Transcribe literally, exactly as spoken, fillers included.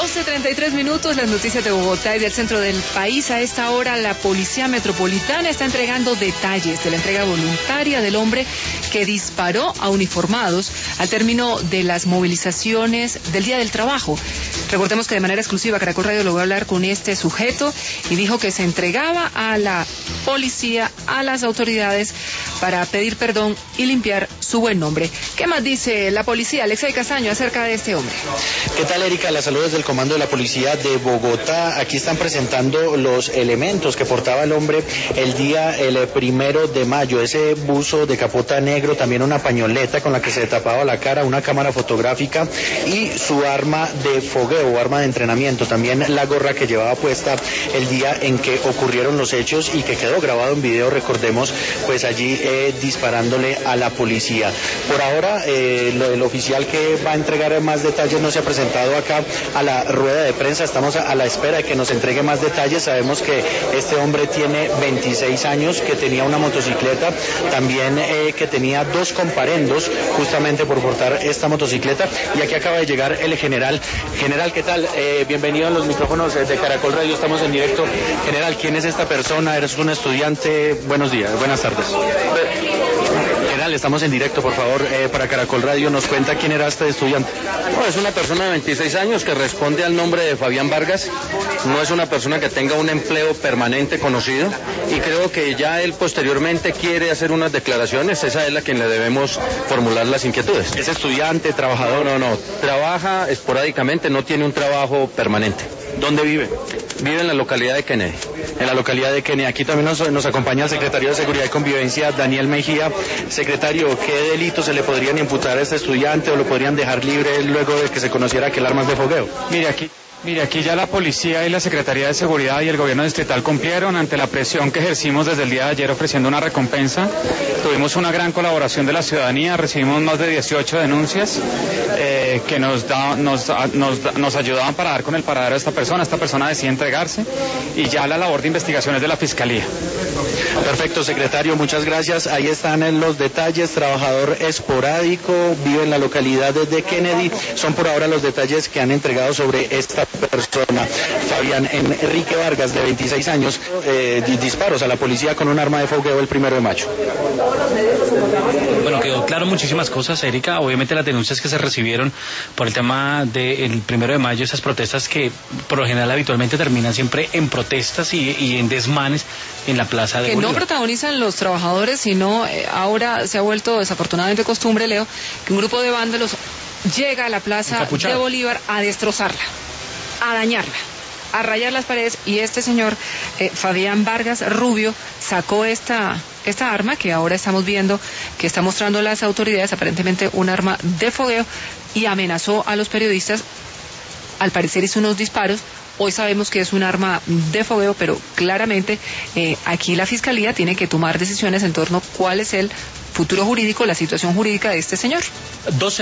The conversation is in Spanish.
doce treinta y tres minutos, las noticias de Bogotá y del centro del país. A esta hora la Policía Metropolitana está entregando detalles de la entrega voluntaria del hombre que disparó a uniformados al término de las movilizaciones del Día del Trabajo. Recordemos que de manera exclusiva Caracol Radio logró hablar con este sujeto y dijo que se entregaba a la policía, a las autoridades, para pedir perdón y limpiar su buen nombre. ¿Qué más dice la policía, Alexei Castaño, acerca de este hombre? ¿Qué tal, Erika? La saludos del comando de la policía de Bogotá. Aquí están presentando los elementos que portaba el hombre el día el primero de mayo. Ese buzo de capota negro, también una pañoleta con la que se tapaba la cara, una cámara fotográfica y su arma de fogueo, arma de entrenamiento. También la gorra que llevaba puesta el día en que ocurrieron los hechos y que quedó grabado en video, recordemos, pues allí eh, disparándole a la policía. Por ahora, eh, lo del oficial que va a entregar más detalles no se ha presentado acá a la rueda de prensa. Estamos a, a la espera de que nos entregue más detalles. Sabemos que este hombre tiene veintiséis años, que tenía una motocicleta, también eh, que tenía dos comparendos justamente por portar esta motocicleta. Y aquí acaba de llegar el general. General, ¿qué tal? Eh, bienvenido a los micrófonos de Caracol Radio, estamos en directo. General, ¿quién es esta persona? ¿Eres un estudiante? Buenos días, buenas tardes. General, estamos en directo, por favor, eh, para Caracol Radio, ¿nos cuenta quién era este estudiante? No, es una persona de veintiséis años que responde al nombre de Fabián Vargas, no es una persona que tenga un empleo permanente conocido y creo que ya él posteriormente quiere hacer unas declaraciones, esa es la quien le debemos formular las inquietudes. ¿Es estudiante, trabajador? No, no, no, trabaja esporádicamente, no tiene un trabajo permanente. ¿Dónde vive? Vive en la localidad de Kennedy. En la localidad de Kennedy. Aquí también nos, nos acompaña el secretario de Seguridad y Convivencia, Daniel Mejía. Secretario, ¿qué delitos se le podrían imputar a este estudiante o lo podrían dejar libre luego de que se conociera que el arma es de fogueo? Mire, aquí... Mire, aquí ya la policía y la Secretaría de Seguridad y el gobierno distrital cumplieron ante la presión que ejercimos desde el día de ayer ofreciendo una recompensa. Tuvimos una gran colaboración de la ciudadanía, recibimos más de dieciocho denuncias eh, que nos, da, nos, nos, nos ayudaban para dar con el paradero de esta persona. Esta persona decide entregarse y ya la labor de investigación es de la Fiscalía. Perfecto, secretario, muchas gracias. Ahí están los detalles. Trabajador esporádico, vive en la localidad de Kennedy. Son por ahora los detalles que han entregado sobre esta persona. Fabián Enrique Vargas, de veintiséis años, eh, disparos a la policía con un arma de fogueo el primero de mayo. Bueno, quedó claro muchísimas cosas, Erika. Obviamente las denuncias que se recibieron por el tema del primero de mayo, esas protestas que por lo general habitualmente terminan siempre en protestas y, y en desmanes en la plaza de que Bolívar. No protagonizan los trabajadores, sino eh, ahora se ha vuelto desafortunadamente costumbre, Leo, que un grupo de vándalos llega a la plaza Encapuchado. de Bolívar a destrozarla, a dañarla, a rayar las paredes, y este señor eh, Fabián Vargas Rubio sacó esta esta arma que ahora estamos viendo que está mostrando las autoridades, aparentemente un arma de fogueo, y amenazó a los periodistas. Al parecer hizo unos disparos. Hoy sabemos que es un arma de fogueo, pero claramente eh, aquí la Fiscalía tiene que tomar decisiones en torno a cuál es el futuro jurídico, la situación jurídica de este señor. doce